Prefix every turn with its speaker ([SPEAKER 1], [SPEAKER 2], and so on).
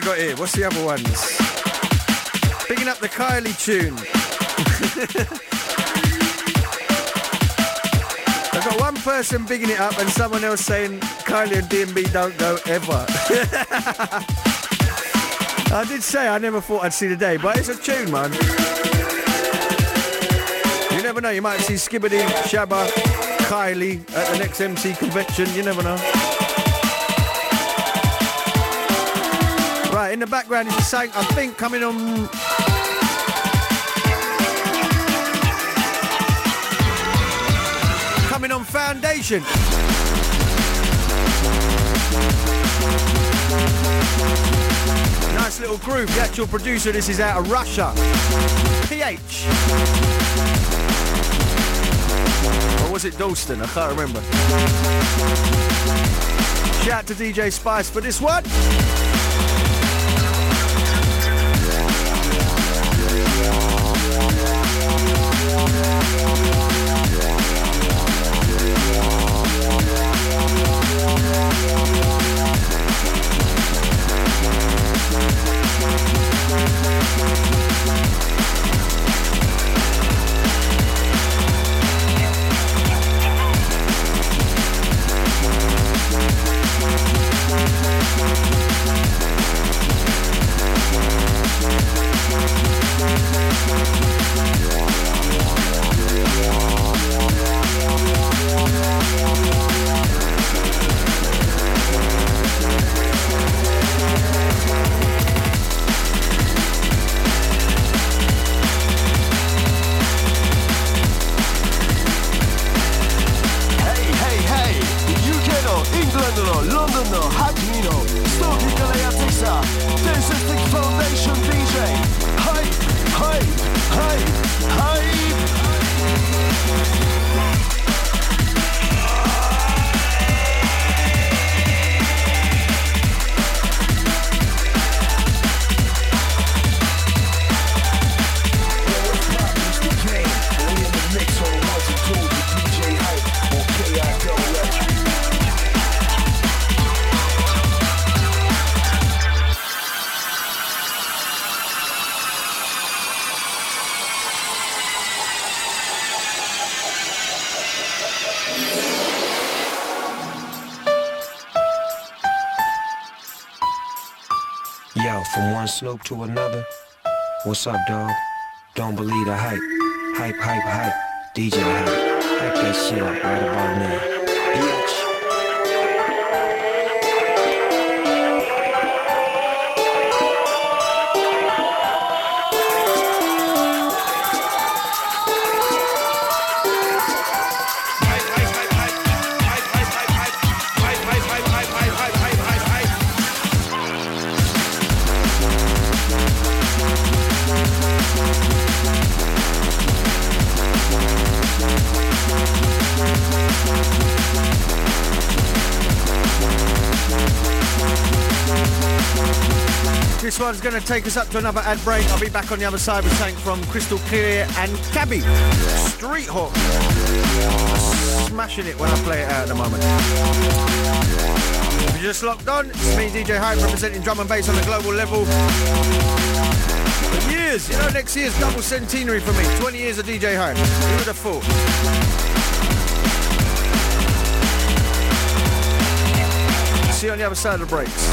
[SPEAKER 1] got here? What's the other ones? Picking up the Kylie tune. I've got one person bigging it up and someone else saying Kylie and DMB don't go ever. I did say I never thought I'd see the day, but it's a tune, man. You never know, you might see Skibbity, Shabba, Kylie at the next MC convention, you never know. Right, in the background is something I think coming on... Coming on Foundation. Nice little groove. The actual producer, this is out of Russia. PH. Or was it Dalston? I can't remember. Shout out to DJ Spice for this one.
[SPEAKER 2] Snoop to another. What's up, dog? Don't believe the hype. Hype, hype, hype. DJ hype. Hype that shit up right about now. Bitch.
[SPEAKER 1] This one's going to take us up to another ad break. I'll be back on the other side with something from Crystal Clear and Cabby. Street Hawk. Smashing it when I play it out at the moment. If you're just locked on, it's me, DJ Hype, representing drum and bass on the global level. For years, you know, next year's double centenary for me. 20 years of DJ Hype. Who would have thought? See you on the other side of the breaks.